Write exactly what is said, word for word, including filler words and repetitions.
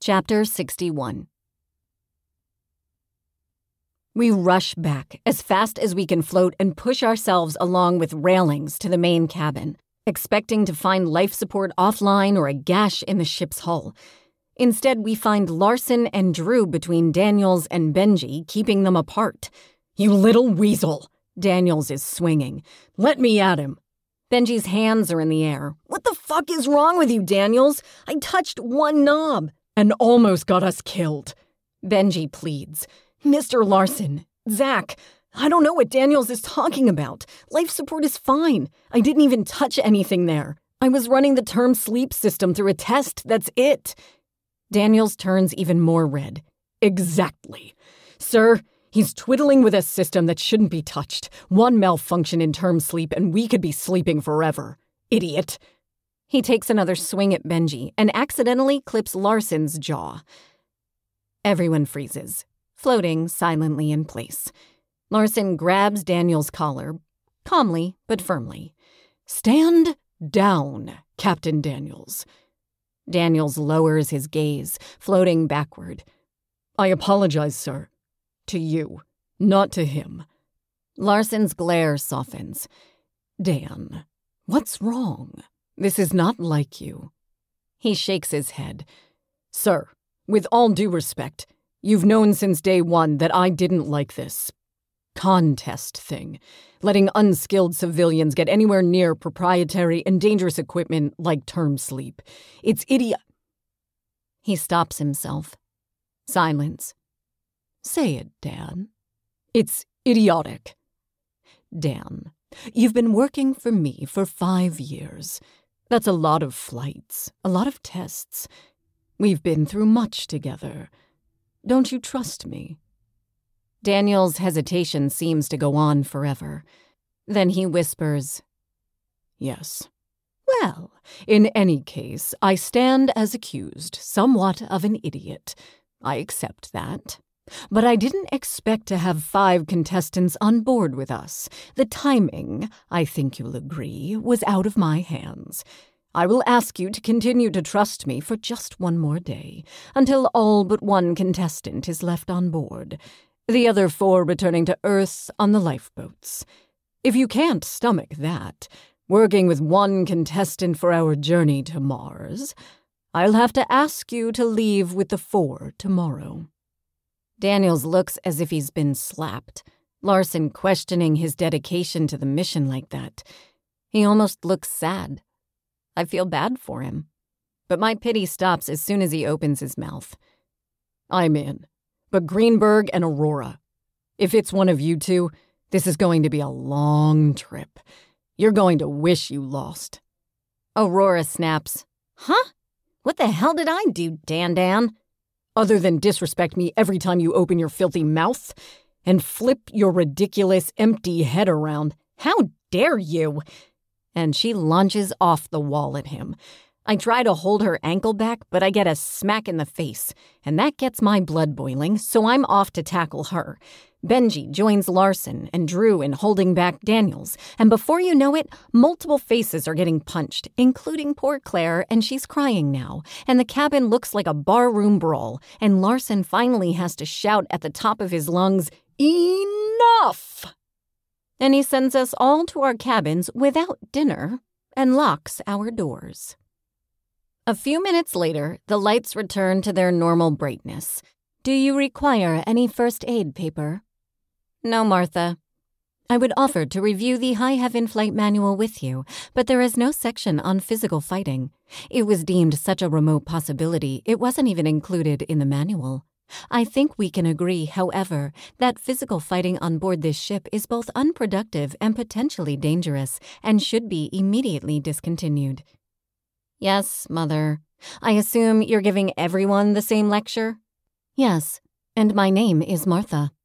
Chapter sixty-one. We rush back as fast as we can float and push ourselves along with railings to the main cabin, expecting to find life support offline or a gash in the ship's hull. Instead, we find Larson and Drew between Daniels and Benji, keeping them apart. "You little weasel!" Daniels is swinging. "Let me at him." Benji's hands are in the air. "What the fuck is wrong with you, Daniels? I touched one knob." "And almost got us killed." Benji pleads. "Mister Larson, Zach, I don't know what Daniels is talking about. Life support is fine. I didn't even touch anything there. I was running the term sleep system through a test, that's it." Daniels turns even more red. "Exactly. Sir, he's twiddling with a system that shouldn't be touched. One malfunction in term sleep and we could be sleeping forever. Idiot." He takes another swing at Benji and accidentally clips Larson's jaw. Everyone freezes, floating silently in place. Larson grabs Daniel's collar, calmly but firmly. "Stand down, Captain Daniels." Daniels lowers his gaze, floating backward. "I apologize, sir. To you, not to him." Larson's glare softens. "Dan, what's wrong? This is not like you." He shakes his head. "Sir, with all due respect, you've known since day one that I didn't like this contest thing, letting unskilled civilians get anywhere near proprietary and dangerous equipment like term sleep. It's idiot." He stops himself. Silence. "Say it, Dan." "It's idiotic." "Dan, you've been working for me for five years. That's a lot of flights, a lot of tests. We've been through much together. Don't you trust me?" Daniel's hesitation seems to go on forever. Then he whispers, "Yes. Well, in any case, I stand as accused, somewhat of an idiot. I accept that. But I didn't expect to have five contestants on board with us. The timing, I think you'll agree, was out of my hands. I will ask you to continue to trust me for just one more day, until all but one contestant is left on board, the other four returning to Earth on the lifeboats. If you can't stomach that, working with one contestant for our journey to Mars, I'll have to ask you to leave with the four tomorrow." Daniels looks as if he's been slapped, Larson questioning his dedication to the mission like that. He almost looks sad. I feel bad for him, but my pity stops as soon as he opens his mouth. "I'm in, but Greenberg and Aurora. If it's one of you two, this is going to be a long trip. You're going to wish you lost." Aurora snaps. "Huh? What the hell did I do, Dan Dan? Other than disrespect me every time you open your filthy mouth and flip your ridiculous empty head around. How dare you?" And she lunges off the wall at him. I try to hold her ankle back, but I get a smack in the face, and that gets my blood boiling, so I'm off to tackle her. Benji joins Larson and Drew in holding back Daniels, and before you know it, multiple faces are getting punched, including poor Claire, and she's crying now, and the cabin looks like a barroom brawl, and Larson finally has to shout at the top of his lungs, "Enough!" And he sends us all to our cabins without dinner and locks our doors. A few minutes later, the lights return to their normal brightness. "Do you require any first aid paper?" "No, Martha." "I would offer to review the High Heaven Flight Manual with you, but there is no section on physical fighting. It was deemed such a remote possibility, it wasn't even included in the manual. I think we can agree, however, that physical fighting on board this ship is both unproductive and potentially dangerous and should be immediately discontinued." "Yes, Mother. I assume you're giving everyone the same lecture?" "Yes, and my name is Martha."